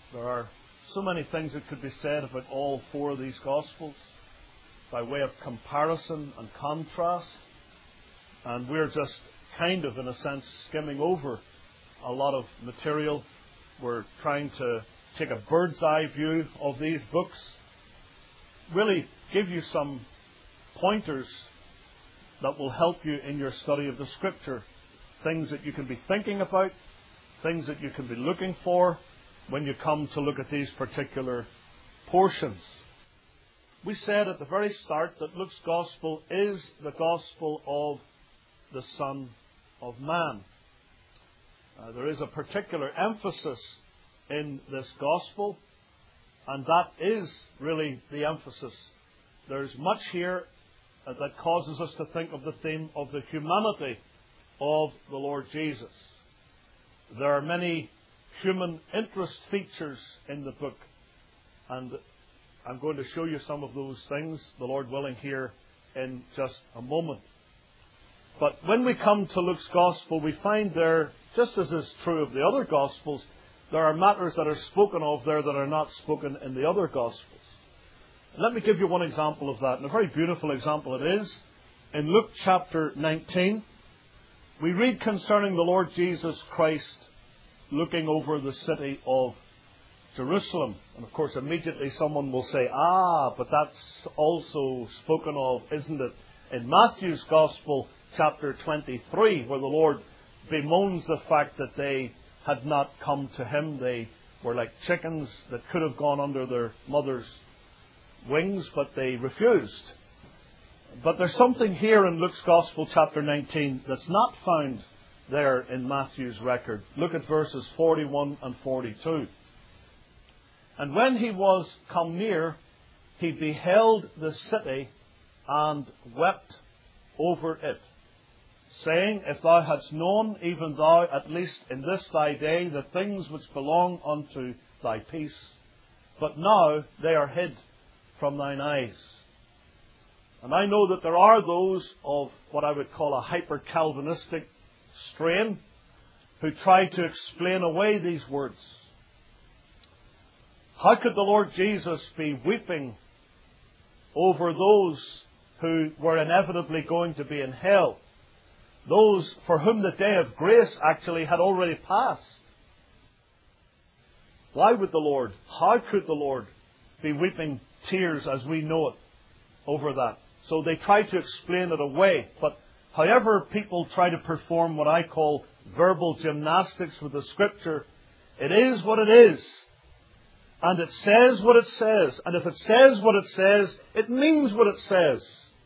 There are so many things that could be said about all four of these Gospels by way of comparison and contrast. And we're just kind of, in a sense, skimming over a lot of material. We're trying to take a bird's eye view of these books, really give you some pointers that will help you in your study of the Scripture. Things that you can be thinking about, things that you can be looking for when you come to look at these particular portions. We said at the very start that Luke's Gospel is the Gospel of the Son of Man. There is a particular emphasis in this Gospel, and that is really the emphasis. There's much here that causes us to think of the theme of the humanity of the Lord Jesus. There are many human interest features in the book, and I'm going to show you some of those things, the Lord willing, here in just a moment. But when we come to Luke's Gospel, we find there, just as is true of the other Gospels, there are matters that are spoken of there that are not spoken in the other Gospels. Let me give you one example of that, and a very beautiful example it is. In Luke chapter 19, we read concerning the Lord Jesus Christ looking over the city of Jerusalem. And of course, immediately someone will say, but that's also spoken of, isn't it, in Matthew's Gospel, chapter 23, where the Lord bemoans the fact that they had not come to Him. They were like chickens that could have gone under their mother's wings, but they refused. But there's something here in Luke's Gospel, chapter 19, that's not found there in Matthew's record. Look at verses 41 and 42. And when he was come near, he beheld the city and wept over it, saying, If thou hadst known, even thou, at least in this thy day, the things which belong unto thy peace, but now they are hid from thine eyes. And I know that there are those of what I would call a hyper-Calvinistic strain who try to explain away these words. How could the Lord Jesus be weeping over those who were inevitably going to be in hell? Those for whom the day of grace actually had already passed. Why would the Lord, how could the Lord be weeping tears as we know it over that? So they try to explain it away. But however people try to perform what I call verbal gymnastics with the Scripture, it is what it is. And it says what it says. And if it says what it says, it means what it says.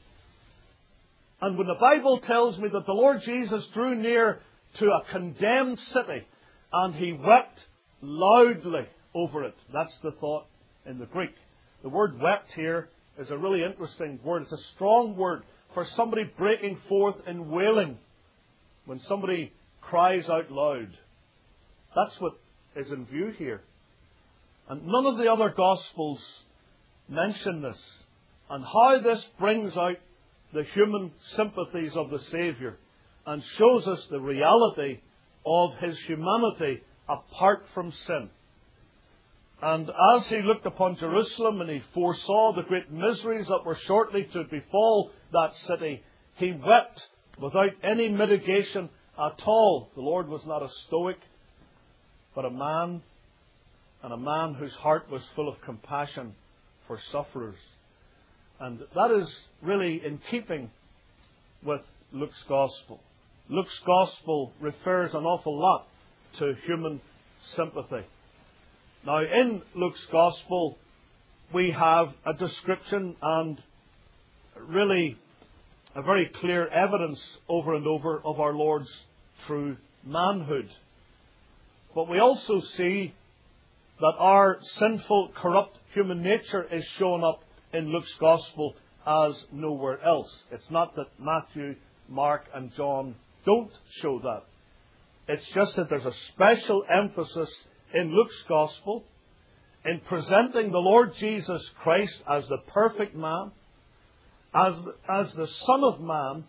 And when the Bible tells me that the Lord Jesus drew near to a condemned city and He wept loudly over it, that's the thought in the Greek. The word wept here is a really interesting word. It's a strong word for somebody breaking forth in wailing. When somebody cries out loud. That's what is in view here. And none of the other Gospels mention this. And how this brings out the human sympathies of the Saviour and shows us the reality of His humanity apart from sin. And as He looked upon Jerusalem and He foresaw the great miseries that were shortly to befall that city, He wept without any mitigation at all. The Lord was not a stoic, but a man, and a man whose heart was full of compassion for sufferers. And that is really in keeping with Luke's Gospel. Luke's Gospel refers an awful lot to human sympathy. Now, in Luke's Gospel, we have a description and really a very clear evidence over and over of our Lord's true manhood. But we also see that our sinful, corrupt human nature is shown up in Luke's Gospel as nowhere else. It's not that Matthew, Mark and John don't show that. It's just that there's a special emphasis in Luke's Gospel in presenting the Lord Jesus Christ as the perfect man, as the Son of Man,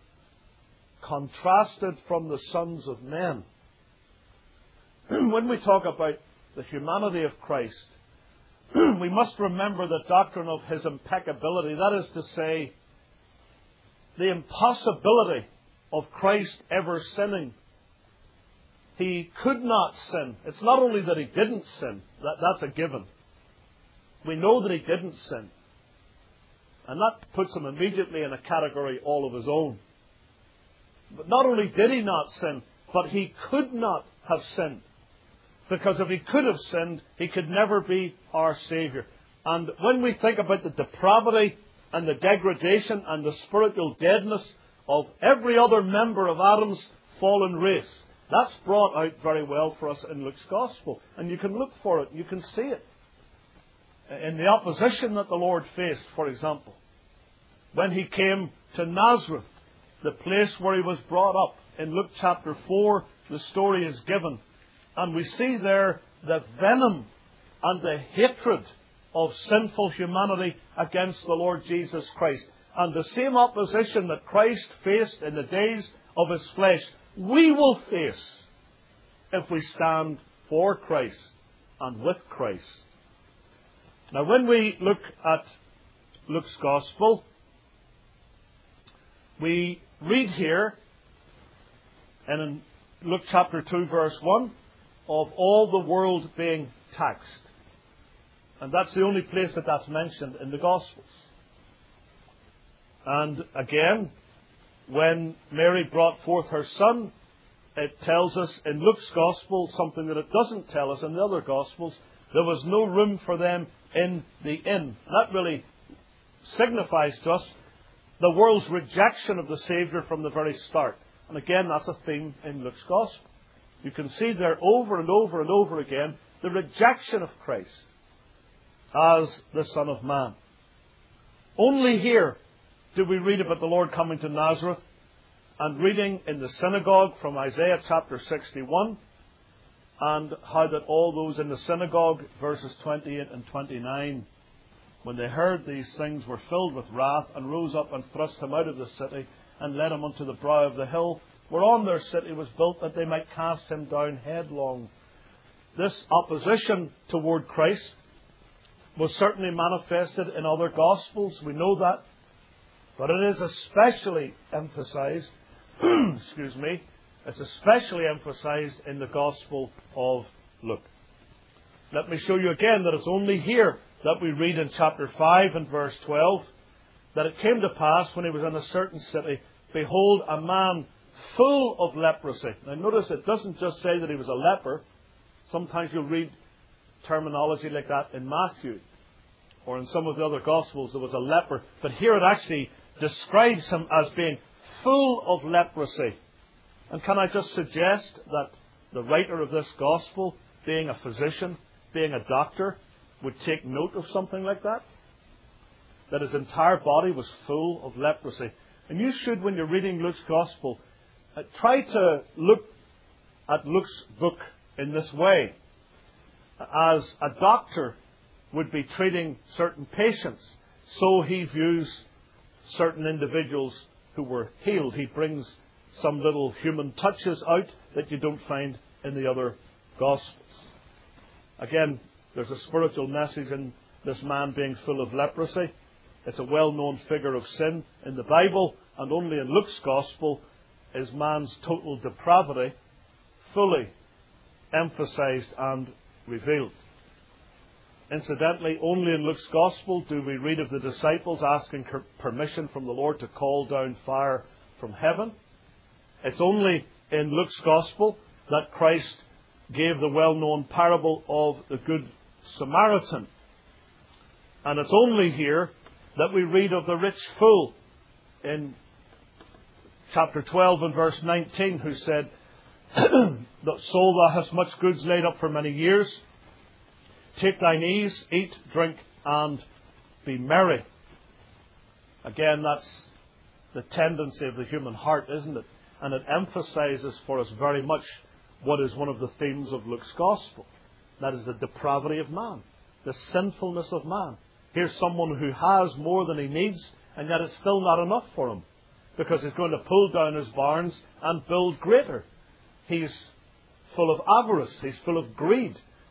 contrasted from the sons of men. When we talk about the humanity of Christ, we must remember the doctrine of His impeccability. That is to say, the impossibility of Christ ever sinning. He could not sin. It's not only that He didn't sin. That's a given. We know that He didn't sin. And that puts Him immediately in a category all of His own. But not only did He not sin, but He could not have sinned. Because if He could have sinned, He could never be our Saviour. And when we think about the depravity and the degradation and the spiritual deadness of every other member of Adam's fallen race, that's brought out very well for us in Luke's Gospel. And you can look for it, you can see it. In the opposition that the Lord faced, for example, when He came to Nazareth, the place where He was brought up. In Luke chapter 4, the story is given. And we see there the venom and the hatred of sinful humanity against the Lord Jesus Christ. And the same opposition that Christ faced in the days of His flesh, we will face if we stand for Christ and with Christ. Now, when we look at Luke's Gospel, we read here in Luke chapter 2, verse 1, of all the world being taxed. And that's the only place that that's mentioned in the Gospels. And again, when Mary brought forth her son, it tells us in Luke's Gospel something that it doesn't tell us in the other Gospels. There was no room for them in the inn. That really signifies to us the world's rejection of the Saviour from the very start. And again, that's a theme in Luke's Gospel. You can see there over and over and over again the rejection of Christ as the Son of Man. Only here do we read about the Lord coming to Nazareth and reading in the synagogue from Isaiah chapter 61, and how that all those in the synagogue, verses 28 and 29, when they heard these things, were filled with wrath, and rose up and thrust Him out of the city, and led Him unto the brow of the hill, whereon their city was built, that they might cast Him down headlong. This opposition toward Christ was certainly manifested in other Gospels. We know that. But it is especially emphasized, it's especially emphasized in the Gospel of Luke. Let me show you again that it's only here that we read in chapter 5 and verse 12, that it came to pass when He was in a certain city, behold, a man full of leprosy. Now notice it doesn't just say that he was a leper. Sometimes you'll read terminology like that in Matthew, or in some of the other Gospels there was a leper. But here it actually describes him as being full of leprosy. And can I just suggest that the writer of this Gospel, being a physician, being a doctor, would take note of something like that? That his entire body was full of leprosy. And you should, when you're reading Luke's Gospel, try to look at Luke's book in this way. As a doctor would be treating certain patients, so he views certain individuals who were healed. He brings some little human touches out that you don't find in the other Gospels. Again, there's a spiritual message in this man being full of leprosy. It's a well-known figure of sin in the Bible, and only in Luke's Gospel is man's total depravity fully emphasized and revealed. Incidentally, only in Luke's Gospel do we read of the disciples asking permission from the Lord to call down fire from heaven. It's only in Luke's Gospel that Christ gave the well-known parable of the Good Samaritan. And it's only here that we read of the rich fool in chapter 12 and verse 19, who said, "That soul, thou hast much goods laid up for many years. Take thine ease, eat, drink, and be merry." Again, that's the tendency of the human heart, isn't it? And it emphasizes for us very much what is one of the themes of Luke's Gospel. That is the depravity of man, the sinfulness of man. Here's someone who has more than he needs, and yet it's still not enough for him, because he's going to pull down his barns and build greater. He's full of avarice. He's full of greed.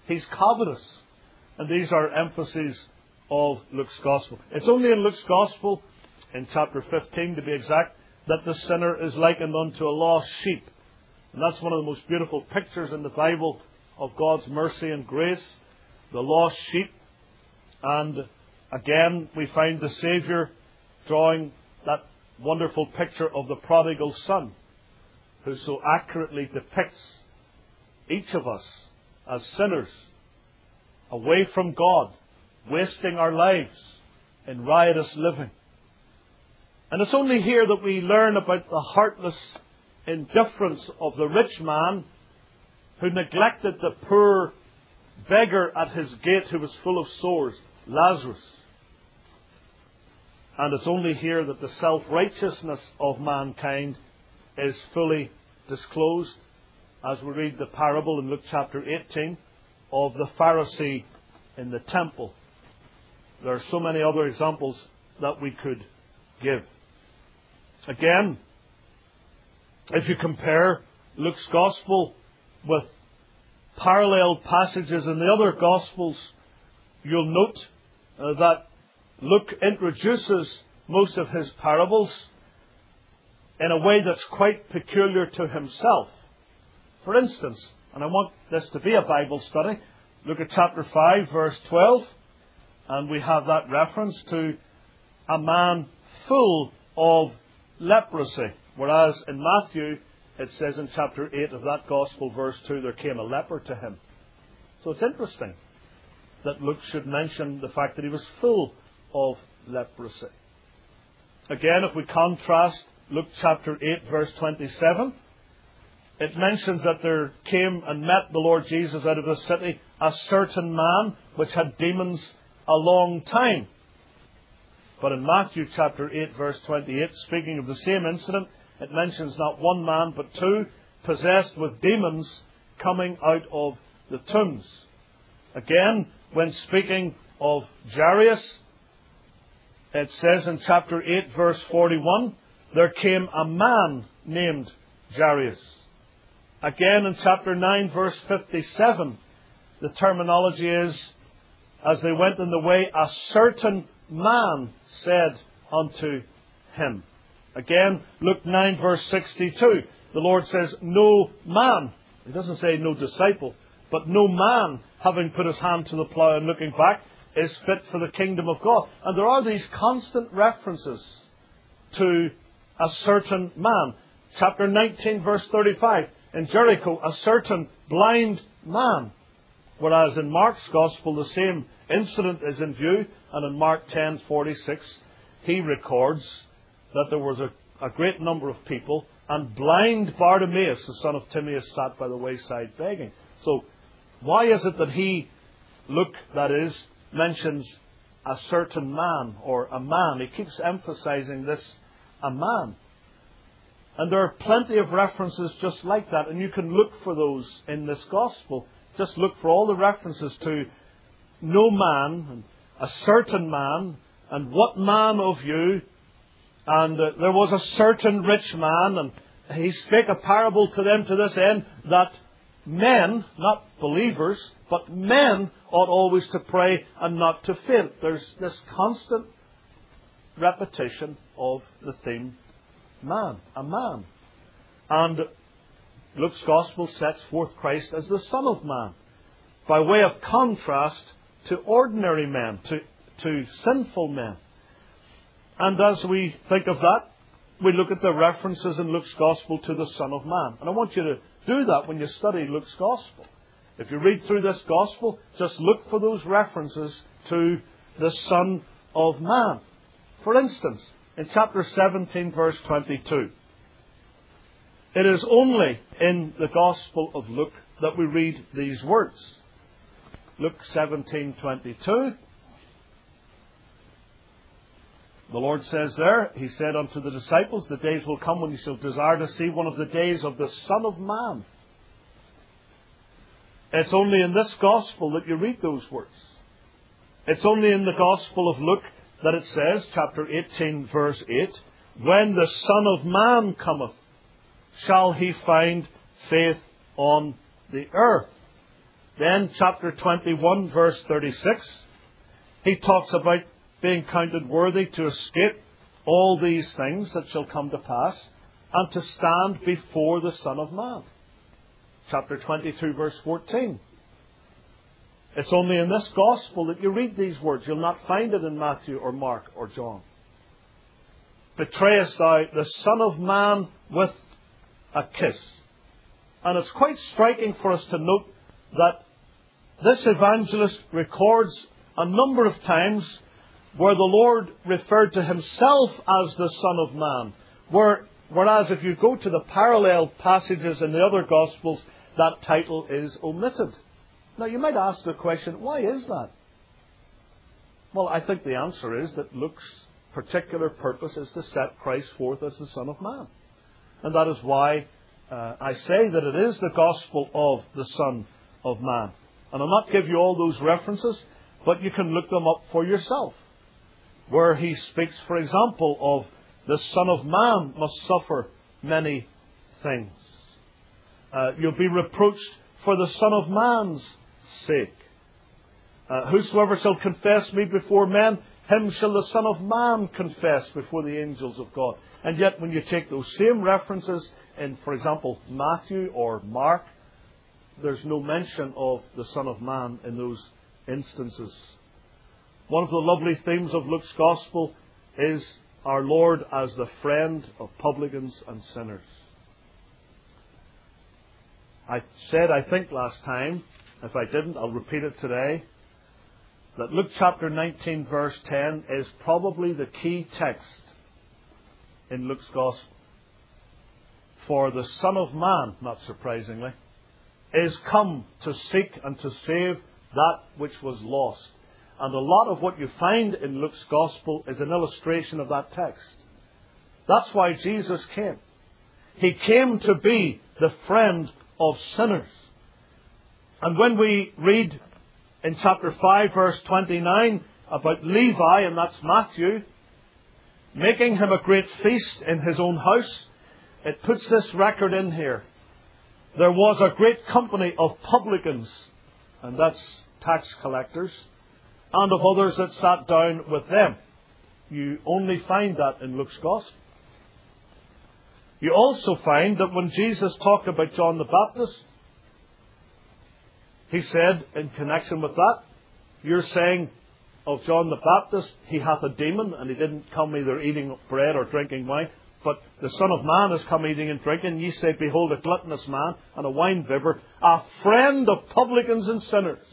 He's covetous. And these are emphases of Luke's Gospel. It's only in Luke's Gospel, in chapter 15 to be exact, that the sinner is likened unto a lost sheep. And that's one of the most beautiful pictures in the Bible of God's mercy and grace, the lost sheep. And again, we find the Saviour drawing that wonderful picture of the prodigal son, who so accurately depicts each of us as sinners, away from God, wasting our lives in riotous living. And it's only here that we learn about the heartless indifference of the rich man who neglected the poor beggar at his gate who was full of sores, Lazarus. And it's only here that the self-righteousness of mankind is fully disclosed, as we read the parable in Luke chapter 18 of the Pharisee in the temple. There are so many other examples that we could give. Again, if you compare Luke's Gospel with parallel passages in the other Gospels, you'll note that Luke introduces most of his parables in a way that's quite peculiar to himself. For instance, and I want this to be a Bible study, look at chapter 5, verse 12, and we have that reference to a man full of leprosy. Whereas in Matthew, it says in chapter 8 of that Gospel, verse 2, there came a leper to him. So it's interesting that Luke should mention the fact that he was full of leprosy. Again, if we contrast Luke chapter 8, verse 27, it mentions that there came and met the Lord Jesus out of the city a certain man which had demons a long time. But in Matthew chapter 8, verse 28, speaking of the same incident, it mentions not one man but two possessed with demons coming out of the tombs. Again, when speaking of Jairus, it says in chapter 8, verse 41, there came a man named Jairus. Again, in chapter 9, verse 57, the terminology is, as they went in the way, a certain man said unto him. Again, Luke 9, verse 62, the Lord says, no man, He doesn't say no disciple, but no man, having put his hand to the plough and looking back, is fit for the kingdom of God. And there are these constant references to a certain man. Chapter 19, verse 35, in Jericho, a certain blind man. Whereas in Mark's Gospel, the same incident is in view, and in Mark 10:46, he records that there was a great number of people, and blind Bartimaeus, the son of Timaeus, sat by the wayside begging. So, why is it that Luke, that is, mentions a certain man, or a man? He keeps emphasizing this, a man. And there are plenty of references just like that, and you can look for those in this Gospel. Just look for all the references to no man, and a certain man, and what man of you, and there was a certain rich man, and he spake a parable to them to this end, that men, not believers, but men ought always to pray and not to faint. There's this constant repetition of the theme, man, a man. And Luke's Gospel sets forth Christ as the Son of Man, by way of contrast to ordinary men, to sinful men. And as we think of that, we look at the references in Luke's Gospel to the Son of Man. And I want you to do that when you study Luke's Gospel. If you read through this Gospel, just look for those references to the Son of Man. For instance, in chapter 17, verse 22, it is only in the Gospel of Luke that we read these words. Luke 17:22. The Lord says there, He said unto the disciples, the days will come when you shall desire to see one of the days of the Son of Man. It's only in this Gospel that you read those words. It's only in the Gospel of Luke that it says, chapter 18, verse 8, when the Son of Man cometh, shall He find faith on the earth. Then chapter 21, verse 36, he talks about being counted worthy to escape all these things that shall come to pass and to stand before the Son of Man. Chapter 22, verse 14. It's only in this gospel that you read these words. You'll not find it in Matthew or Mark or John. Betrayest thou the Son of Man with a kiss? And it's quite striking for us to note that this evangelist records a number of times where the Lord referred to himself as the Son of Man. Whereas if you go to the parallel passages in the other Gospels, that title is omitted. Now you might ask the question, why is that? Well, I think the answer is that Luke's particular purpose is to set Christ forth as the Son of Man. And that is why I say that it is the Gospel of the Son of Man. And I'll not give you all those references, but you can look them up for yourself. Where he speaks, for example, of the Son of Man must suffer many things. You'll be reproached for the Son of Man's sake. Whosoever shall confess me before men, him shall the Son of Man confess before the angels of God. And yet when you take those same references in, for example, Matthew or Mark, there's no mention of the Son of Man in those instances. One of the lovely themes of Luke's Gospel is our Lord as the friend of publicans and sinners. I said, I think last time, if I didn't, I'll repeat it today, that Luke chapter 19 verse 10 is probably the key text in Luke's Gospel. For the Son of Man, not surprisingly, is come to seek and to save that which was lost. And a lot of what you find in Luke's Gospel is an illustration of that text. That's why Jesus came. He came to be the friend of sinners. And when we read in chapter 5 verse 29 about Levi, and that's Matthew, making him a great feast in his own house, it puts this record in here. There was a great company of publicans, and that's tax collectors, and of others that sat down with them. You only find that in Luke's Gospel. You also find that when Jesus talked about John the Baptist, he said in connection with that, you're saying of John the Baptist, he hath a demon, and he didn't come either eating bread or drinking wine, but the Son of Man has come eating and drinking. Ye say, behold, a gluttonous man and a winebibber, a friend of publicans and sinners.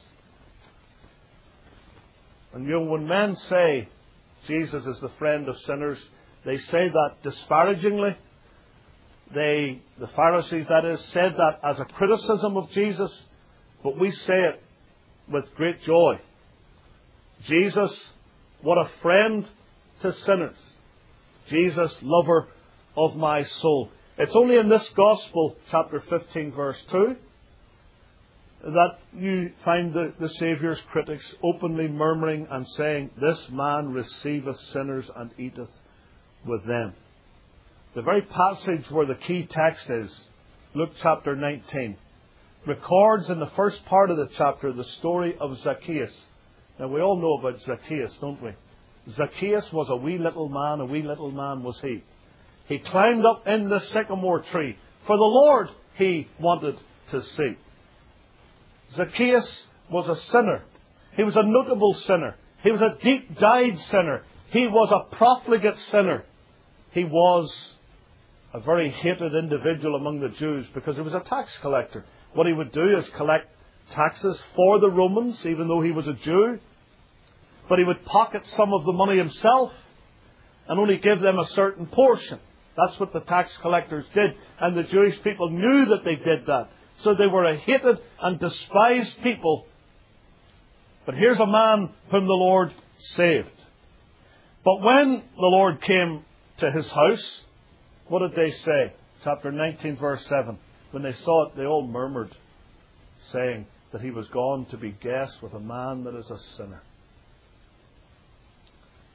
And you know, when men say Jesus is the friend of sinners, they say that disparagingly. The Pharisees, that is, said that as a criticism of Jesus, but we say it with great joy. Jesus, what a friend to sinners. Jesus, lover of my soul. It's only in this Gospel, chapter 15, verse 2, that you find the Saviour's critics openly murmuring and saying, this man receiveth sinners and eateth with them. The very passage where the key text is, Luke chapter 19, records in the first part of the chapter the story of Zacchaeus. Now we all know about Zacchaeus, don't we? Zacchaeus was a wee little man was he. He climbed up in the sycamore tree, for the Lord he wanted to see. Zacchaeus was a sinner. He was a notable sinner. He was a deep-dyed sinner. He was a profligate sinner. He was a very hated individual among the Jews because he was a tax collector. What he would do is collect taxes for the Romans, even though he was a Jew. But he would pocket some of the money himself and only give them a certain portion. That's what the tax collectors did. And the Jewish people knew that they did that. So they were a hated and despised people. But here's a man whom the Lord saved. But when the Lord came to his house, what did they say? Chapter 19, verse 7. When they saw it, they all murmured, saying that he was gone to be guest with a man that is a sinner.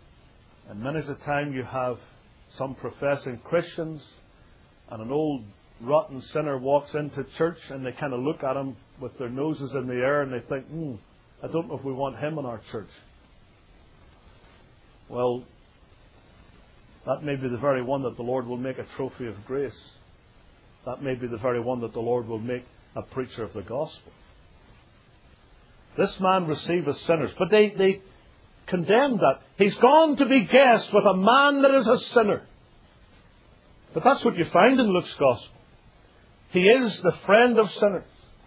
And many a time you have some professing Christians and an old rotten sinner walks into church and they kind of look at him with their noses in the air and they think, I don't know if we want him in our church. Well, that may be the very one that the Lord will make a trophy of grace. That may be the very one that the Lord will make a preacher of the gospel. This man receiveth sinners. But they condemned that. He's gone to be guest with a man that is a sinner. But that's what you find in Luke's gospel. He is the friend of sinners.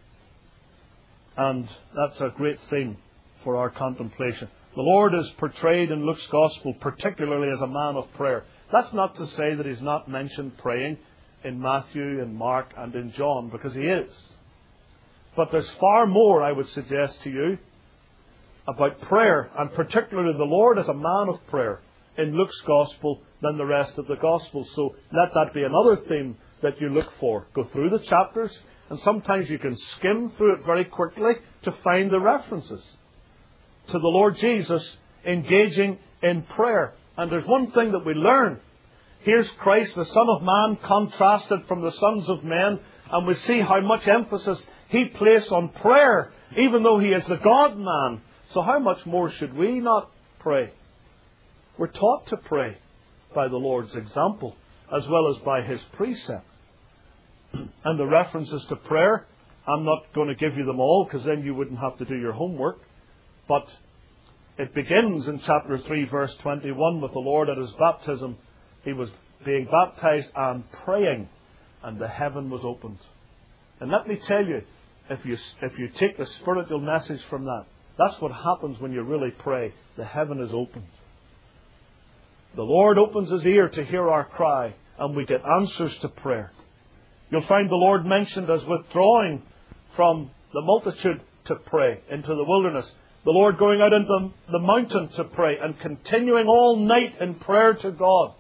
And that's a great theme for our contemplation. The Lord is portrayed in Luke's gospel particularly as a man of prayer. That's not to say that He's not mentioned praying in Matthew and Mark and in John, because He is. But there's far more, I would suggest to you, about prayer, and particularly the Lord as a man of prayer in Luke's gospel than the rest of the gospels. So let that be another theme that you look for. Go through the chapters, and sometimes you can skim through it very quickly to find the references to the Lord Jesus engaging in prayer. And there's one thing that we learn. Here's Christ, the Son of Man, contrasted from the sons of men, and we see how much emphasis He placed on prayer, even though He is the God-man. So how much more should we not pray? We're taught to pray by the Lord's example, as well as by His precept. And the references to prayer, I'm not going to give you them all, because then you wouldn't have to do your homework. But it begins in chapter 3, verse 21, with the Lord at His baptism. He was being baptized and praying, and the heaven was opened. And let me tell you, if you take the spiritual message from that, that's what happens when you really pray. The heaven is opened. The Lord opens His ear to hear our cry, and we get answers to prayer. You'll find the Lord mentioned as withdrawing from the multitude to pray into the wilderness. The Lord going out into the mountain to pray and continuing all night in prayer to God.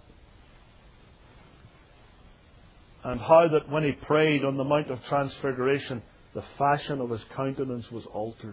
And how that when He prayed on the Mount of Transfiguration, the fashion of His countenance was altered.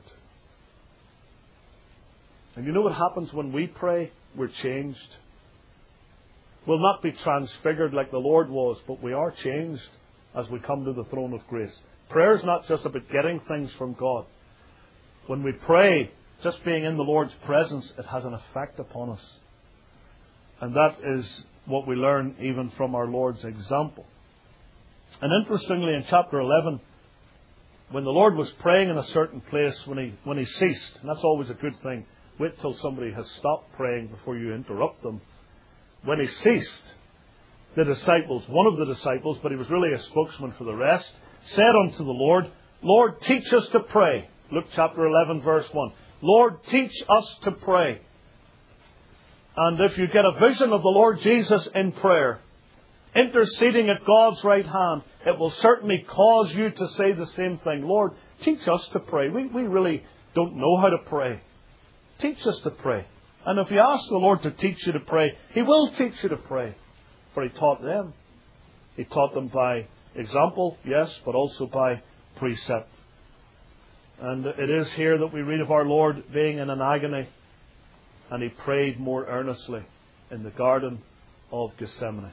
And you know what happens when we pray? We're changed. We'll not be transfigured like the Lord was, but we are changed as we come to the throne of grace. Prayer is not just about getting things from God. When we pray, just being in the Lord's presence, it has an effect upon us. And that is what we learn even from our Lord's example. And interestingly, in chapter 11, when the Lord was praying in a certain place, when he ceased, and that's always a good thing, wait till somebody has stopped praying before you interrupt them. When He ceased, the disciples, one of the disciples, but he was really a spokesman for the rest, said unto the Lord, Lord, teach us to pray. Luke chapter 11, verse 1. Lord, teach us to pray. And if you get a vision of the Lord Jesus in prayer, interceding at God's right hand, it will certainly cause you to say the same thing. Lord, teach us to pray. We really don't know how to pray. Teach us to pray. And if you ask the Lord to teach you to pray, He will teach you to pray. For He taught them. He taught them by example, yes, but also by precept. And it is here that we read of our Lord being in an agony, and He prayed more earnestly in the Garden of Gethsemane.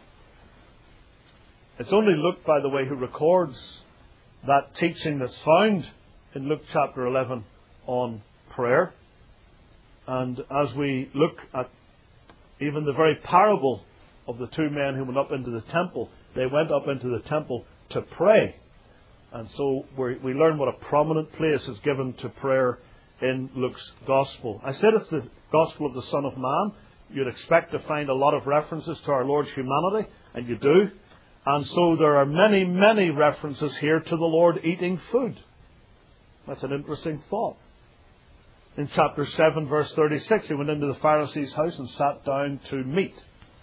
It's only Luke, by the way, who records that teaching that's found in Luke chapter 11 on prayer. And as we look at even the very parable of the two men who went up into the temple, they went up into the temple to pray. And so we learn what a prominent place is given to prayer in Luke's Gospel. I said it's the Gospel of the Son of Man. You'd expect to find a lot of references to our Lord's humanity, and you do. And so there are many, many references here to the Lord eating food. That's an interesting thought. In chapter 7, verse 36, He went into the Pharisee's house and sat down to meat.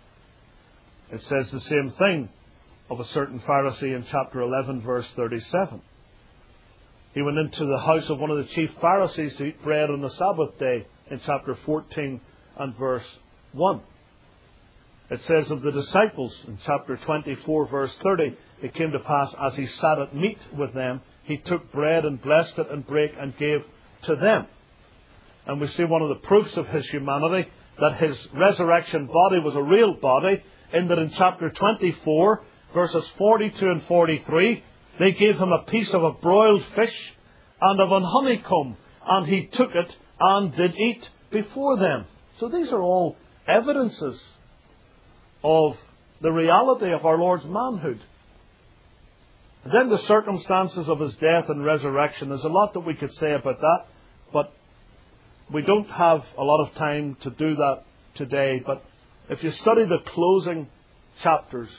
It says the same thing of a certain Pharisee in chapter 11, verse 37. He went into the house of one of the chief Pharisees to eat bread on the Sabbath day in chapter 14 and verse 1. It says of the disciples in chapter 24, verse 30, it came to pass as He sat at meat with them, He took bread and blessed it and brake and gave to them. And we see one of the proofs of His humanity, that His resurrection body was a real body, in that in chapter 24, verses 42 and 43, they gave him a piece of a broiled fish and of an honeycomb, and he took it and did eat before them. So these are all evidences of the reality of our Lord's manhood. And then the circumstances of his death and resurrection. There's a lot that we could say about that, but we don't have a lot of time to do that today. But if you study the closing chapters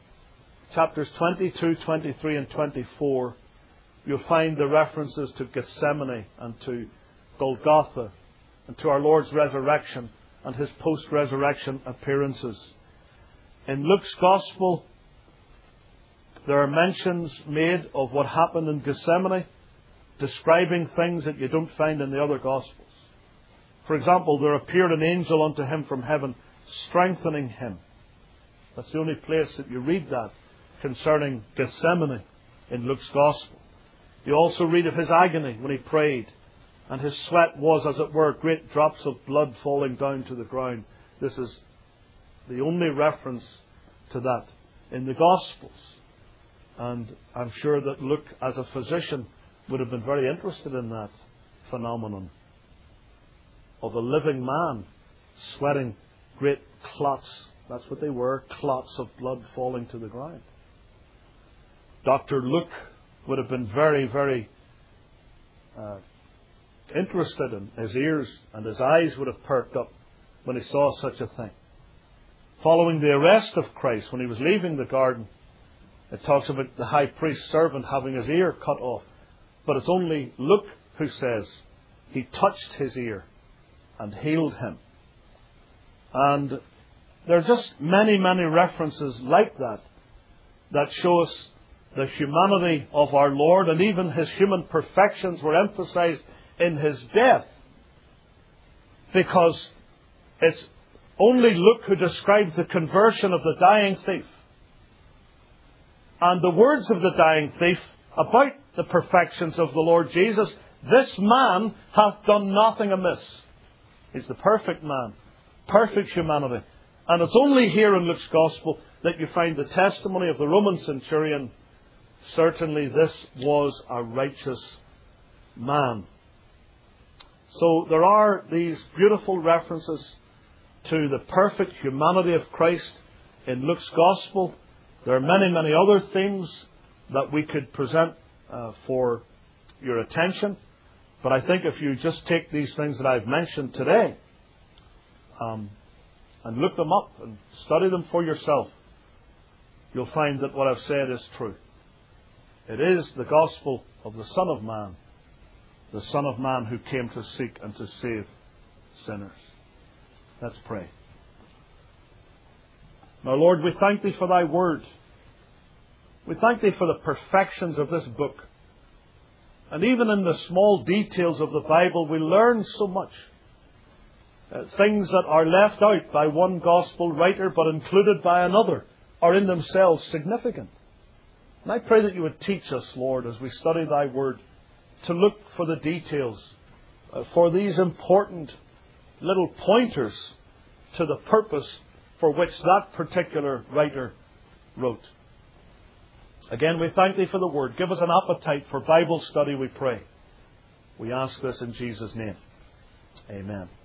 22, 23 and 24, you'll find the references to Gethsemane and to Golgotha and to our Lord's resurrection and his post-resurrection appearances. In Luke's Gospel, there are mentions made of what happened in Gethsemane, describing things that you don't find in the other Gospels. For example, there appeared an angel unto him from heaven, strengthening him. That's the only place that you read that concerning Gethsemane in Luke's Gospel. You also read of his agony when he prayed, and his sweat was, as it were, great drops of blood falling down to the ground. This is the only reference to that in the Gospels. And I'm sure that Luke, as a physician, would have been very interested in that phenomenon of a living man sweating great clots. That's what they were, clots of blood falling to the ground. Dr. Luke would have been very, very interested in his ears, and his eyes would have perked up when he saw such a thing. Following the arrest of Christ, when he was leaving the garden, it talks about the high priest's servant having his ear cut off. But it's only Luke who says he touched his ear and healed him. And there are just many, many references like that that show us the humanity of our Lord, and even his human perfections were emphasized in his death. Because it's only Luke who describes the conversion of the dying thief. And the words of the dying thief about the perfections of the Lord Jesus, this man hath done nothing amiss. He's the perfect man, perfect humanity. And it's only here in Luke's Gospel that you find the testimony of the Roman centurion. Certainly this was a righteous man. So there are these beautiful references to the perfect humanity of Christ in Luke's Gospel. There are many, many other themes that we could present for your attention. But I think if you just take these things that I've mentioned today and look them up and study them for yourself, you'll find that what I've said is true. It is the gospel of the Son of Man, the Son of Man who came to seek and to save sinners. Let's pray. Now, Lord, we thank Thee for Thy Word. We thank Thee for the perfections of this book. And even in the small details of the Bible, we learn so much. Things that are left out by one gospel writer but included by another are in themselves significant. And I pray that You would teach us, Lord, as we study Thy Word, to look for the details, for these important little pointers to the purpose for which that particular writer wrote. Again, we thank Thee for the Word. Give us an appetite for Bible study, we pray. We ask this in Jesus' name. Amen.